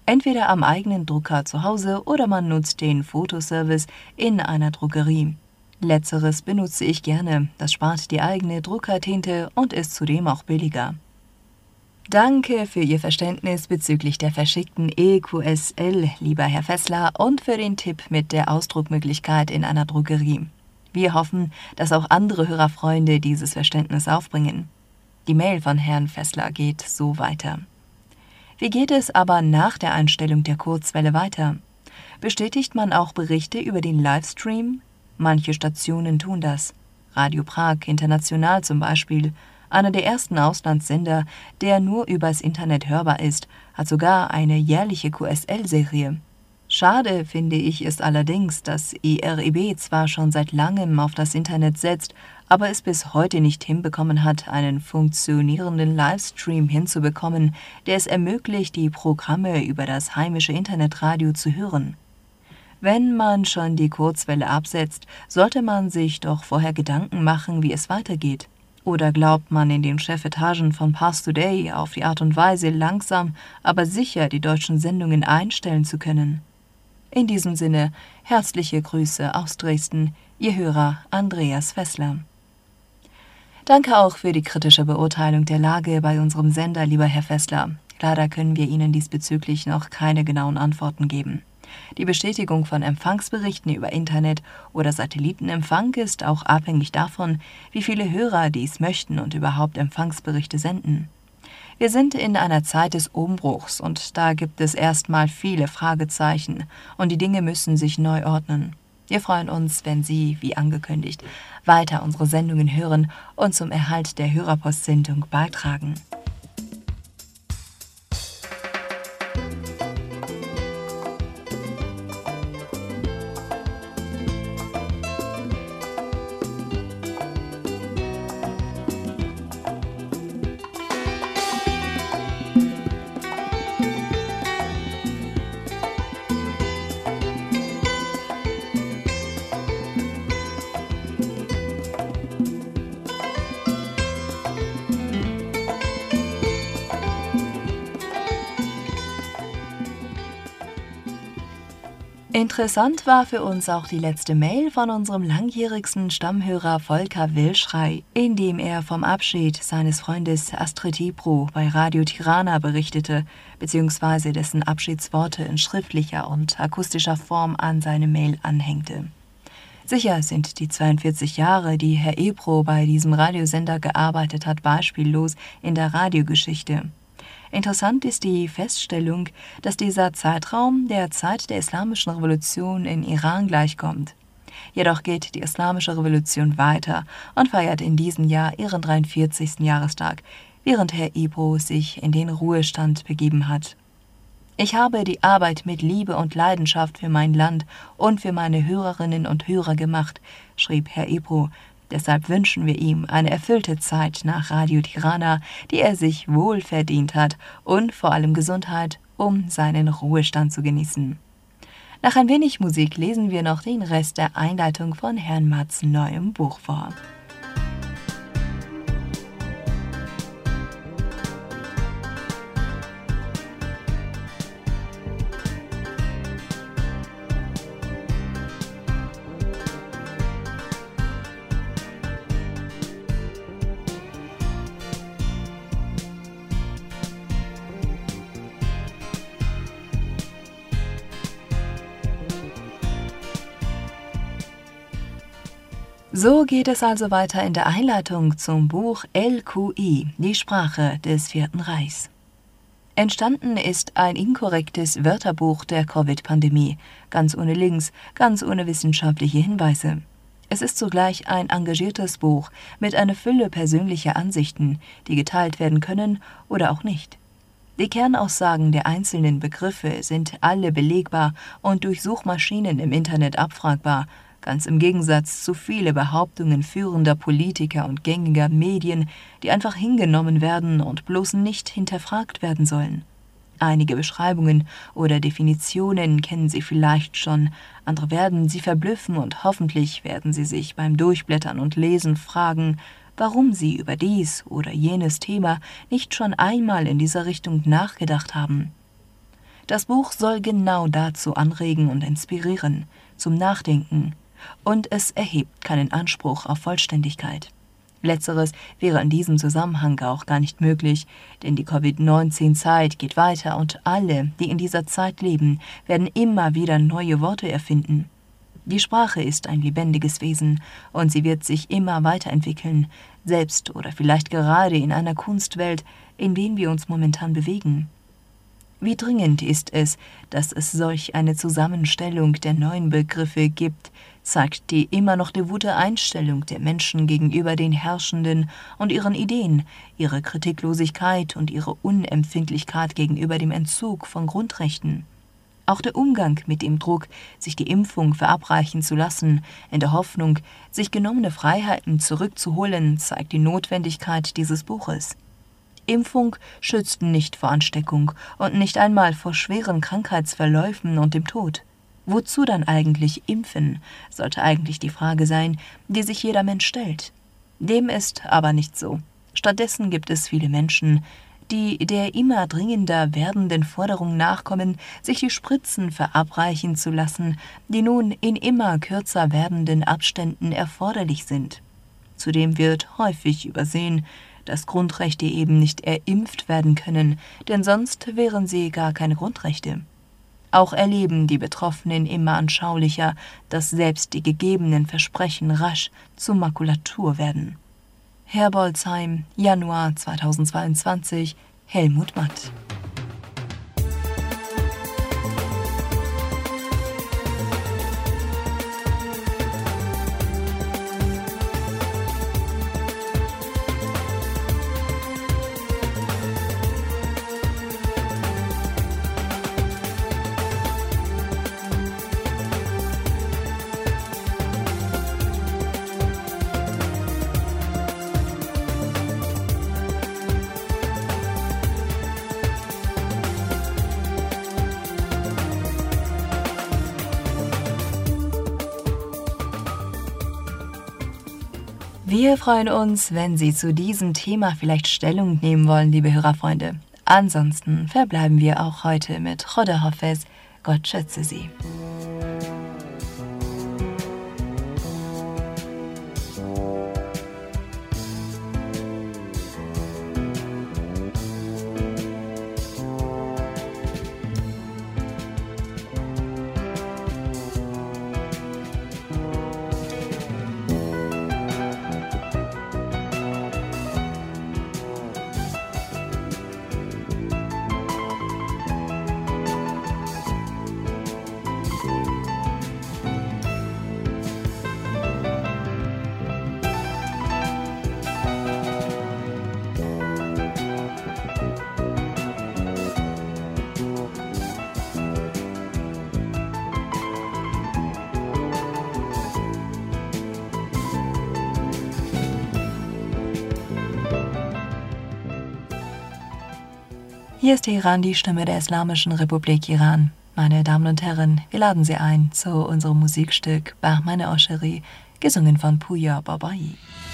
Entweder am eigenen Drucker zu Hause oder man nutzt den Fotoservice in einer Druckerie. Letzteres benutze ich gerne, das spart die eigene Druckertinte und ist zudem auch billiger. Danke für Ihr Verständnis bezüglich der verschickten E Q S L, lieber Herr Fessler, und für den Tipp mit der Ausdruckmöglichkeit in einer Druckerie. Wir hoffen, dass auch andere Hörerfreunde dieses Verständnis aufbringen. Die Mail von Herrn Fessler geht so weiter. Wie geht es aber nach der Einstellung der Kurzwelle weiter? Bestätigt man auch Berichte über den Livestream? Manche Stationen tun das. Radio Prag International zum Beispiel, einer der ersten Auslandssender, der nur übers Internet hörbar ist, hat sogar eine jährliche Q S L-Serie. Schade finde ich es allerdings, dass I R I B zwar schon seit langem auf das Internet setzt, aber es bis heute nicht hinbekommen hat, einen funktionierenden Livestream hinzubekommen, der es ermöglicht, die Programme über das heimische Internetradio zu hören. Wenn man schon die Kurzwelle absetzt, sollte man sich doch vorher Gedanken machen, wie es weitergeht. Oder glaubt man in den Chefetagen von Pars Today auf die Art und Weise langsam, aber sicher die deutschen Sendungen einstellen zu können? In diesem Sinne, herzliche Grüße aus Dresden, Ihr Hörer Andreas Fessler. Danke auch für die kritische Beurteilung der Lage bei unserem Sender, lieber Herr Fessler. Leider können wir Ihnen diesbezüglich noch keine genauen Antworten geben. Die Bestätigung von Empfangsberichten über Internet oder Satellitenempfang ist auch abhängig davon, wie viele Hörer dies möchten und überhaupt Empfangsberichte senden. Wir sind in einer Zeit des Umbruchs und da gibt es erstmal viele Fragezeichen und die Dinge müssen sich neu ordnen. Wir freuen uns, wenn Sie, wie angekündigt, weiter unsere Sendungen hören und zum Erhalt der Hörerpostsendung beitragen. Interessant war für uns auch die letzte Mail von unserem langjährigsten Stammhörer Volker Wilschrei, in dem er vom Abschied seines Freundes Astrid Ibro bei Radio Tirana berichtete, beziehungsweise dessen Abschiedsworte in schriftlicher und akustischer Form an seine Mail anhängte. Sicher sind die zweiundvierzig Jahre, die Herr Ibro bei diesem Radiosender gearbeitet hat, beispiellos in der Radiogeschichte. Interessant ist die Feststellung, dass dieser Zeitraum der Zeit der Islamischen Revolution in Iran gleichkommt. Jedoch geht die Islamische Revolution weiter und feiert in diesem Jahr ihren dreiundvierzigsten Jahrestag, während Herr Ibro sich in den Ruhestand begeben hat. Ich habe die Arbeit mit Liebe und Leidenschaft für mein Land und für meine Hörerinnen und Hörer gemacht, schrieb Herr Ibro. Deshalb wünschen wir ihm eine erfüllte Zeit nach Radio Tirana, die er sich wohl verdient hat, und vor allem Gesundheit, um seinen Ruhestand zu genießen. Nach ein wenig Musik lesen wir noch den Rest der Einleitung von Herrn Matts neuem Buch vor. So geht es also weiter in der Einleitung zum Buch L Q I, die Sprache des Vierten Reichs. Entstanden ist ein inkorrektes Wörterbuch der Covid-Pandemie, ganz ohne Links, ganz ohne wissenschaftliche Hinweise. Es ist zugleich ein engagiertes Buch mit einer Fülle persönlicher Ansichten, die geteilt werden können oder auch nicht. Die Kernaussagen der einzelnen Begriffe sind alle belegbar und durch Suchmaschinen im Internet abfragbar, ganz im Gegensatz zu vielen Behauptungen führender Politiker und gängiger Medien, die einfach hingenommen werden und bloß nicht hinterfragt werden sollen. Einige Beschreibungen oder Definitionen kennen Sie vielleicht schon, andere werden Sie verblüffen und hoffentlich werden Sie sich beim Durchblättern und Lesen fragen, warum Sie über dies oder jenes Thema nicht schon einmal in dieser Richtung nachgedacht haben. Das Buch soll genau dazu anregen und inspirieren, zum Nachdenken, und es erhebt keinen Anspruch auf Vollständigkeit. Letzteres wäre in diesem Zusammenhang auch gar nicht möglich, denn die Covid neunzehn Zeit geht weiter und alle, die in dieser Zeit leben, werden immer wieder neue Worte erfinden. Die Sprache ist ein lebendiges Wesen und sie wird sich immer weiterentwickeln, selbst oder vielleicht gerade in einer Kunstwelt, in der wir uns momentan bewegen. Wie dringend ist es, dass es solch eine Zusammenstellung der neuen Begriffe gibt, zeigt die immer noch devote Einstellung der Menschen gegenüber den Herrschenden und ihren Ideen, ihre Kritiklosigkeit und ihre Unempfindlichkeit gegenüber dem Entzug von Grundrechten. Auch der Umgang mit dem Druck, sich die Impfung verabreichen zu lassen, in der Hoffnung, sich genommene Freiheiten zurückzuholen, zeigt die Notwendigkeit dieses Buches. Impfung schützt nicht vor Ansteckung und nicht einmal vor schweren Krankheitsverläufen und dem Tod. Wozu dann eigentlich impfen, sollte eigentlich die Frage sein, die sich jeder Mensch stellt. Dem ist aber nicht so. Stattdessen gibt es viele Menschen, die der immer dringender werdenden Forderung nachkommen, sich die Spritzen verabreichen zu lassen, die nun in immer kürzer werdenden Abständen erforderlich sind. Zudem wird häufig übersehen, dass Grundrechte eben nicht erimpft werden können, denn sonst wären sie gar keine Grundrechte. Auch erleben die Betroffenen immer anschaulicher, dass selbst die gegebenen Versprechen rasch zur Makulatur werden. Herbolzheim, Januar zweitausendzweiundzwanzig, Helmut Matt. Wir freuen uns, wenn Sie zu diesem Thema vielleicht Stellung nehmen wollen, liebe Hörerfreunde. Ansonsten verbleiben wir auch heute mit Choda Hafez. Gott schütze Sie. Hier ist Teheran, die Stimme der Islamischen Republik Iran. Meine Damen und Herren, wir laden Sie ein zu unserem Musikstück Bahmane Osheri, gesungen von Puya Babai.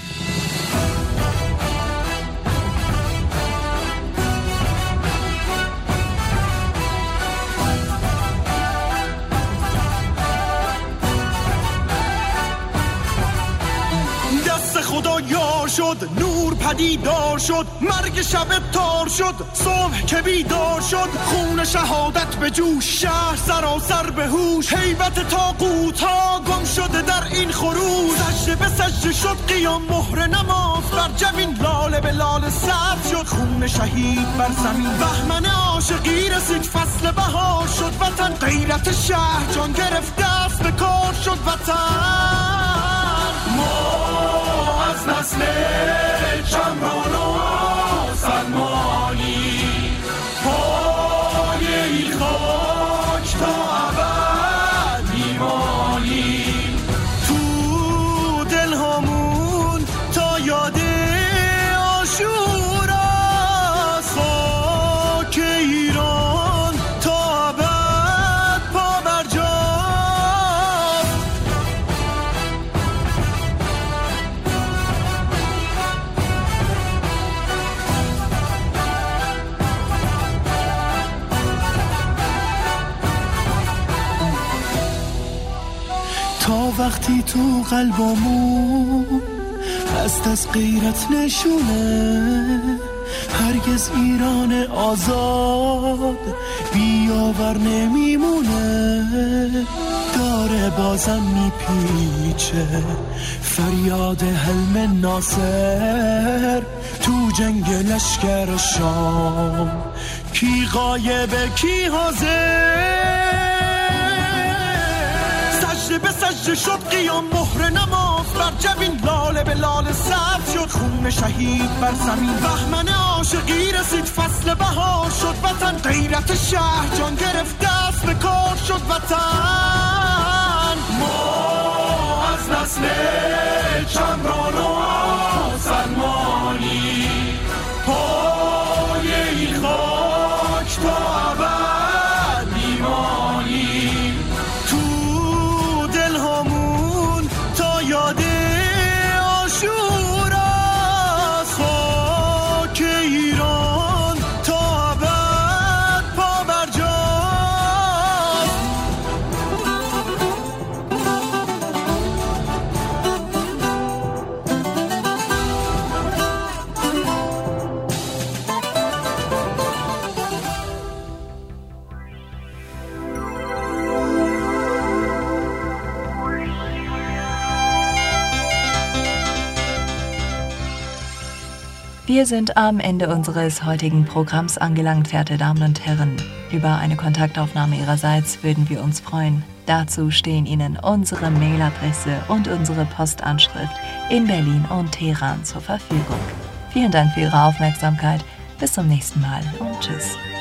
خدا یار شد نور پدیدار شد مرگ شب تار شد صبح که بیدار شد خون شهادت به جوش شهر سراسر به هوش هیبت طاغوت ها گم شده در این خروج سجده به سجده شد قیام مهر نماز بر جبین لاله به لاله سبز شد خون شهید بر زمین بهمن عاشقی رسید فصل بهار شد وطن غیرت شهر جان گرفت دست به کار شد وطن ما از نسل چمران و سلمانی پای این خاک تا ابد میمانیم تو دل همون تا یاد عاشورا خاک ایران تا ابد پا بر جا وقتی تو قلبمون هست از غیرت نشونه، هرگز ایران آزاد بیاور نمیمونه. داره بازم میپیچه فریاد حلم ناصر تو جنگ لشکر شام، کی غایبه کی حاضر. سجده به سجده شد قیام، مهر نماز بر جبین، لاله به لاله سبز شد خون شهید بر زمین. بهمن عاشقی رسید فصل بهار شد وطن، غیرت شهر جان گرفت دست به کار شد وطن. ما از نسل چمران و آسلمانی، پای این خاک تا ابد میمانیم، تو دلهامون تا یاد عاشور از خاک ایران تا ابد پا بر جاست. Wir sind am Ende unseres heutigen Programms angelangt, verehrte Damen und Herren. Über eine Kontaktaufnahme Ihrerseits würden wir uns freuen. Dazu stehen Ihnen unsere Mailadresse und unsere Postanschrift in Berlin und Teheran zur Verfügung. Vielen Dank für Ihre Aufmerksamkeit. Bis zum nächsten Mal und tschüss.